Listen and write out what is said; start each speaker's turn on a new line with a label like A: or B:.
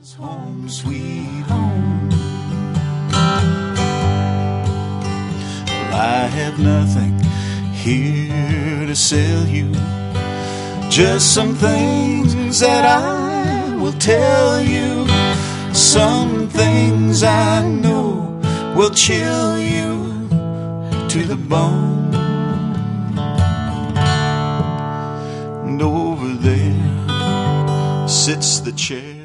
A: Home sweet home. Well, I have nothing here to sell you, just some things that I will tell you. Some things I know will chill you to the bone. And over there sits the chair